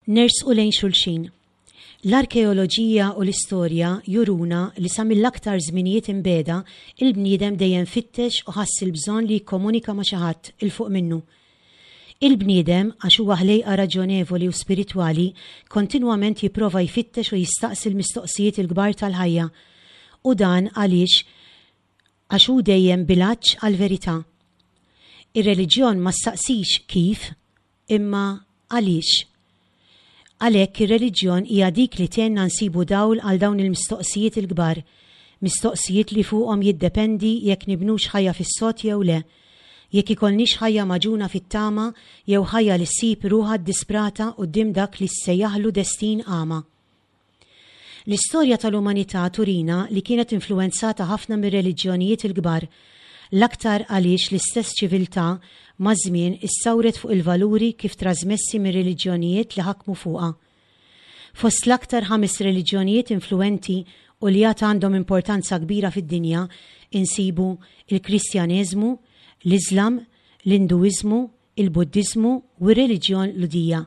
nersqu lejn xulxin. L-arkeoloġija u l-istorja juruna li sa mill-aktar żminijiet imbeda il-bniedem dejjem fittex u ħass il-bżonn li jikkomunika ma' xi ħadd il fuq minnu. Il-bniedem għax huwa ħlejqa raġonevoli u spiritwali kontinwament jipprova jfittex u jistaqsi l-mistoqsijiet il-kbar tal-ħajja u dan għaliex għax hu dejjem bilanċ għall-verità. Ir-reliġjon ma staqsix kif imma għaliex. Għalhekk ir-reliġjon hija dik li tenna nsibu dawl għal dawn il-mistoqsijiet il-kbar, mistoqsijiet li fuqhom jiddependi jekk nibnux ħajja fis-sod jew le, jekk ikollniex ħajja maġuna fit-tama jew ħajja li ssib ruħha disprata quddiem dak li ssejjaħlu destin għama. L-istorja tal-umanità turina li kienet influenzata ħafna mir-reliġjonijiet il-kbar, l-aktar għaliex l-istess ċiviltà ma' żmien issawret fuq il-valuri kif trasmessi mir-reliġjonijiet li ħakmu fuqha. Fost l-aktar 5 reliġjonijiet influenti u li għad għandhom importanza kbira fid-dinja insibu il-Kristjaneżmu, l-Iżlam, l-Induiżmu, il-Buddiżmu u r-reliġjon Ludija.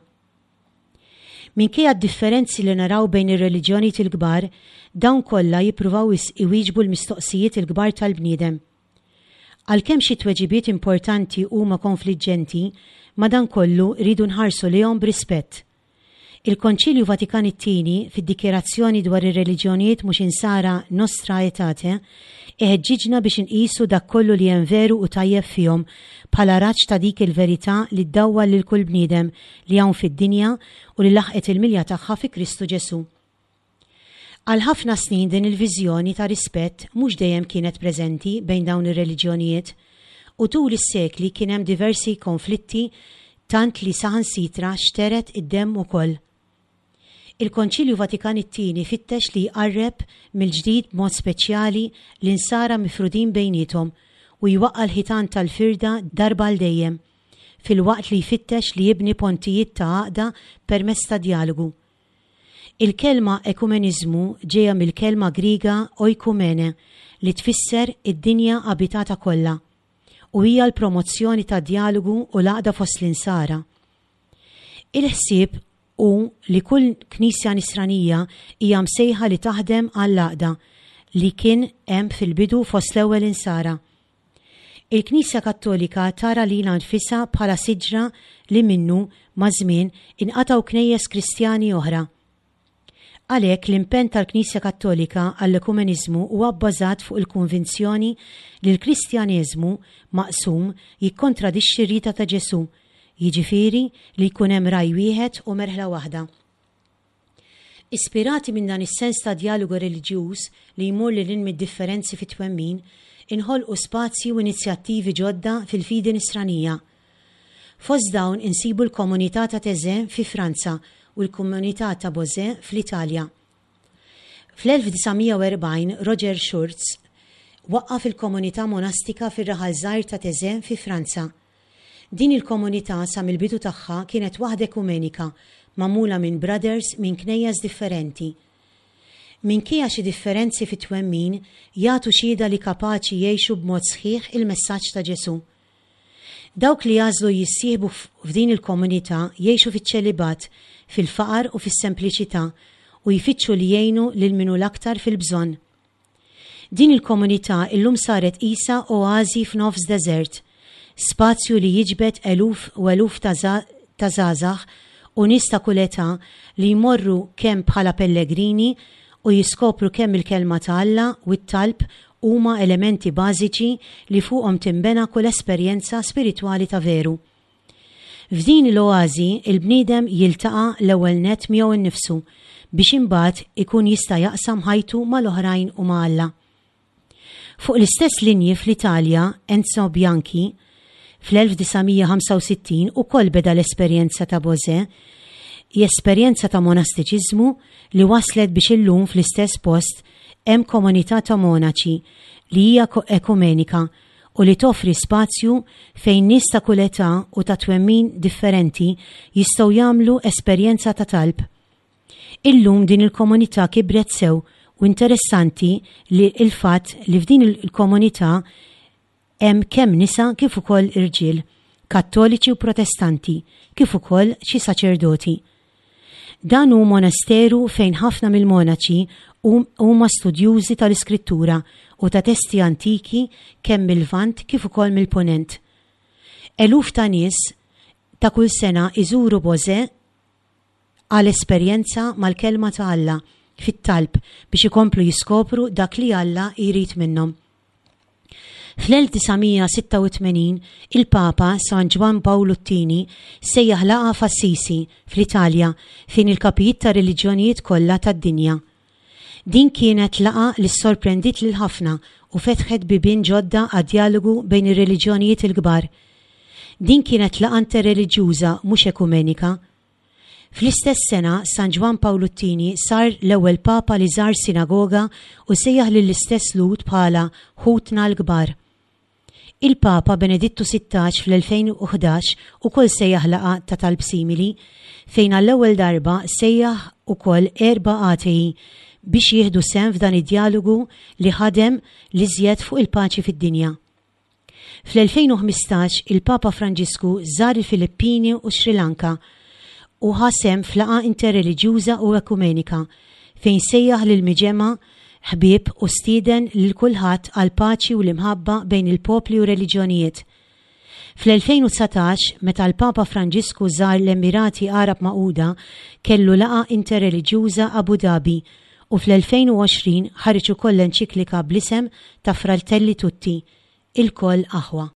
Minkejja d-differenzi li naraw bejn ir-reliġjonijiet il-kbar, dawn kollha jippruvaw iwieġbu l-mistoqsijiet il-kbar tal-bniedem. Għalkemm xi tweġibiet importanti huma konfliġġenti, madankollu rridu nħarsu lihom b'rispett. Il-Konċilju Vatikan it-Tieni fid-dikjerazzjoni dwar ir-reliġjonijiet mhux insara Nostra Aetate iħeġġiġna biex inqisu dak kollu li hemm veru u tajjeb fihom bħala raġġ ta' dik il-verità li ddawwal lil kull bniedem li hawn fid-dinja u li laħqet il-milja tagħha fi Kristu Ġesu. Għal ħafna snin din il-viżjoni ta' rispett mhux dejjem kienet preżenti bejn dawn ir-reliġjonijiet u tul is-sekli kien hemm diversi konflitti tant li saħansitra xteret id-demm ukoll. Il-Konċilju Vatikan it-Tieni fittex li jqarreb mill-ġdid b'mod speċjali li nsara mifrudin bejniethom u jwaqqa l-ħitan tal-firda darba l dejjem fil-waqt li jfittex li jibni pontijiet ta' għaqda permezz ta' dialogu. Il-kelma ekumeniżmu ġejja mill-kelma Griega oikumene li tfisser id-dinja abitata kollha u hija l-promozzjoni ta' dialogu u l-għaqda fost l-insara. Il-ħsieb u li kull knisja nisranija hija msejħa li taħdem għall-għaqda li kien hemm fil-bidu fost l-ewwel insara. Il-Knisja Kattolika tara lilha nfisha bħala siġra li minnu ma' żmien inqatgħu knejjes Kristjani oħra. Għalhekk l-impenn tal-Knisja Kattolika għall-ekumeniżmu huwa bbażat fuq il-konvinzjoni li l-Kristjaneżmu maqsum jikkontradixxi r-rita ta' Ġesu, jiġifieri li jkun hemm raj wieħed u merħla waħda. Ispirati minn dan is-sens ta' dialogu reliġjuż li jmur lil hinn mid-differenzi fit-twemmin, inħolqu spazji u inizjattivi ġodda fil-fidi nisranija. Fost dawn insibu l-komunità ta' Tezè fi Franza u l-komunità ta' Bozè fl-Italja. Fl-1940 Roger Schurz waqqaf il-komunità monastika fir-raħal żgħir ta' Tezè fi Franza. Din il-komunità sa mill-bidu tagħha kienet waħda ekumenika magħmula minn brothers minn knejjes differenti. Minkejja xi differenzi fit-twemmin jagħtu xhieda li kapaċi jgħixu b'mod sħiħ il-messaġġ ta' Ġesu. Dawk li jażlu jissieħbu f'din il-komunità jgħixu fiċ-ċelibat, fil-faqar u fis-sempliċità u jfittxu li jgħinu lil minu l-aktar fil-bżonn. Din il-komunità illum saret qisha oażi f'nofs deżert, spazju li jiġbed eluf u eluf ta' żgħażagħ u nies ta' kull età li jmorru kemm bħala pellegrini u jiskopru kemm il-kelma ta' Alla u t-talb huma elementi bażiċi li fuqhom timbena kull esperjenza spiritwali ta' veru. F'din l-oażi il-bniedem jiltaqa' l-ewwel nett miegħu innifsu biex imbagħad ikun jista' jaqsam ħajtu mal-oħrajn u ma' Alla. Fuq l-istess linji fl-Italja, Enzo Bianchi fl-1965 ukoll beda l-esperjenza ta' Bozè, esperjenza ta' monastiċiżmu li waslet biex illum fl-istess post hemm komunità ta' monaċi li hija ekumenika u li toffri spazju fejn nies ta' kull età u ta' twemmin differenti jistgħu jagħmlu esperjenza ta' talb. Illum din il-komunità kibret sew u interessanti li il-fatt li f'din il-komunità hemm kemm nisa kif ukoll irġiel, Kattoliċi u Protestanti, kif ukoll xi saċerdoti. Dan hu monasteru fejn ħafna mill-monaċi huma studjużi tal-iskrittura u ta' testi antiki kemm mill-Lvant kif ukoll mill-Punent. Eluf ta' nies ta' kull sena iżuru Bosè għal esperjenza mal-kelma ta' Alla fit-talb biex ikomplu jiskopru dak li Alla jrid minnhom. Fl-1986 il-Papa San Ġwan Pawlu II sejjaħ laqgħa f'Assisi fl-Italja fejn il-kapijiet ta' reliġjonijiet kollha tad-dinja. Din kienet laqgħa li sorprendit lil ħafna u fetħet bibien ġodda għad-dialogu bejn ir-reliġjonijiet il-kbar. Din kienet laqgħa interreliġjuża mhux ekumenika. Fl-istess sena, San Ġwan Pawlu II sar l-ewwel Papa li żar sinagoga u sejjaħ lill-istess lut bħala ħutna l-kbar. Il-Papa Benedittu XVI fl-2011 ukoll sejjaħ laqgħa ta' talb simili fejn għall-ewwel darba sejjaħ ukoll 4 atei biex jieħdu sehem f'dan id-dialogu li ħadem li żjed fuq il-paċi fid-dinja. Fl-2015 il-Papa Franġisku żar il-Filippini u Sri Lanka u ħasem f'laqgħa interreliġjuża u ekumenika fejn sejjaħ lil miġema ħbieb u stieden lil kulħadd għal paċi u l-imħabba bejn il-popli u reliġjonijiet. Fl-2019 meta l-Papa Franġisku żar l-Emirati Arab Magħquda kellu laqgħa interreliġjuża Abu Dhabi u fl-2020 ħareġ ukoll enċiklika bl-isem ta' Fratelli Tutti, il-koll aħwa.